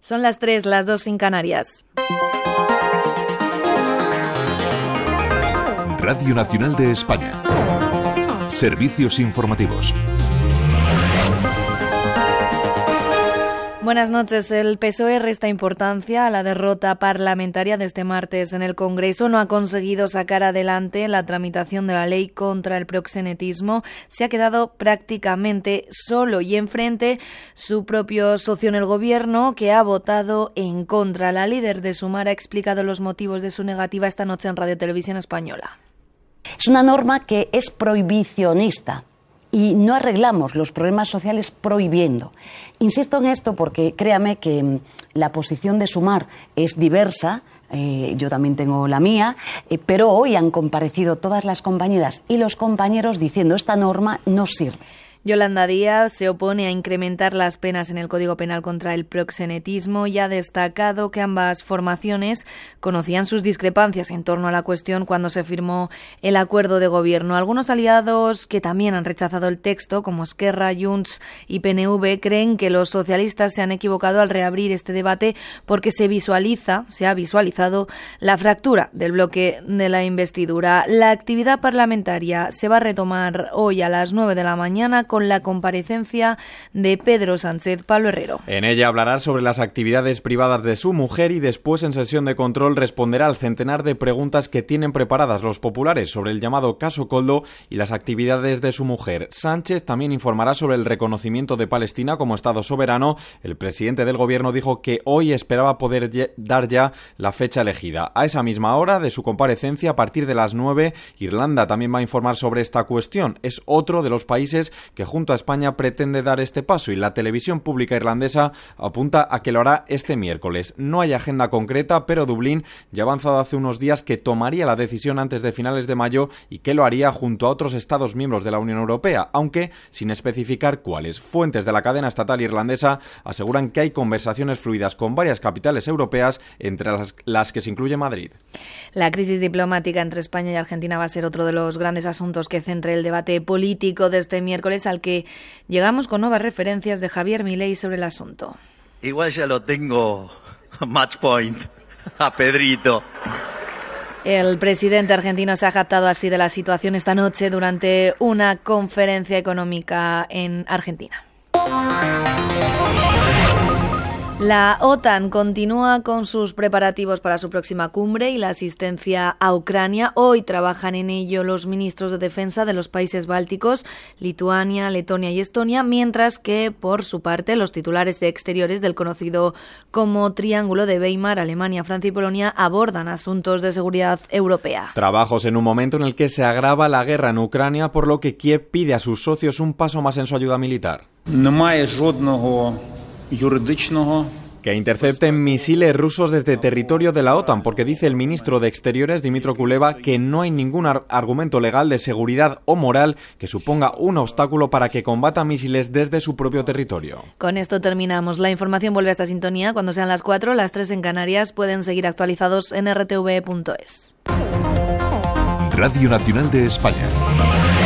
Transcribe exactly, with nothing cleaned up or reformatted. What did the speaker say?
Son las tres, las dos en Canarias. Radio Nacional de España. Servicios informativos. Buenas noches. El P S O E resta importancia a la derrota parlamentaria de este martes en el Congreso. No ha conseguido sacar adelante la tramitación de la ley contra el proxenetismo. Se ha quedado prácticamente solo y enfrente su propio socio en el Gobierno, que ha votado en contra. La líder de Sumar ha explicado los motivos de su negativa esta noche en Radio Televisión Española. Es una norma que es prohibicionista. Y no arreglamos los problemas sociales prohibiendo. Insisto en esto porque créame que la posición de Sumar es diversa, eh, yo también tengo la mía, eh, pero hoy han comparecido todas las compañeras y los compañeros diciendo esta norma no sirve. Yolanda Díaz se opone a incrementar las penas en el Código Penal contra el proxenetismo y ha destacado que ambas formaciones conocían sus discrepancias en torno a la cuestión cuando se firmó el acuerdo de gobierno. Algunos aliados que también han rechazado el texto, como Esquerra, Junts y P N V, creen que los socialistas se han equivocado al reabrir este debate porque se visualiza, se ha visualizado la fractura del bloque de la investidura. La actividad parlamentaria se va a retomar hoy a las nueve de la mañana con con la comparecencia de Pedro Sánchez. Pablo Herrero. En ella hablará sobre las actividades privadas de su mujer y después en sesión de control responderá al centenar de preguntas que tienen preparadas los populares sobre el llamado caso Koldo y las actividades de su mujer. Sánchez también informará sobre el reconocimiento de Palestina como Estado soberano. El presidente del gobierno dijo que hoy esperaba poder ye- dar ya la fecha elegida. A esa misma hora de su comparecencia, a partir de las nueve, Irlanda también va a informar sobre esta cuestión. Es otro de los países que junto a España pretende dar este paso y la televisión pública irlandesa apunta a que lo hará este miércoles. No hay agenda concreta, pero Dublín ya ha avanzado hace unos días que tomaría la decisión antes de finales de mayo y que lo haría junto a otros Estados miembros de la Unión Europea, aunque sin especificar cuáles. Fuentes de la cadena estatal irlandesa aseguran que hay conversaciones fluidas con varias capitales europeas, entre las, las que se incluye Madrid. La crisis diplomática entre España y Argentina va a ser otro de los grandes asuntos que centre el debate político de este miércoles, al que llegamos con nuevas referencias de Javier Milei sobre el asunto. Igual ya lo tengo match point a Pedrito. El presidente argentino se ha jactado así de la situación esta noche durante una conferencia económica en Argentina. La OTAN continúa con sus preparativos para su próxima cumbre y la asistencia a Ucrania. Hoy trabajan en ello los ministros de defensa de los países bálticos, Lituania, Letonia y Estonia, mientras que, por su parte, los titulares de exteriores del conocido como Triángulo de Weimar, Alemania, Francia y Polonia, abordan asuntos de seguridad europea. Trabajos en un momento en el que se agrava la guerra en Ucrania, por lo que Kiev pide a sus socios un paso más en su ayuda militar. Немає жодного юридичного Que intercepten misiles rusos desde territorio de la OTAN, porque dice el ministro de Exteriores, Dmytro Kuleba, que no hay ningún ar- argumento legal de seguridad o moral que suponga un obstáculo para que combatan misiles desde su propio territorio. Con esto terminamos. La información vuelve a esta sintonía cuando sean las cuatro, las tres en Canarias. Pueden seguir actualizados en r t v punto es. Radio Nacional de España.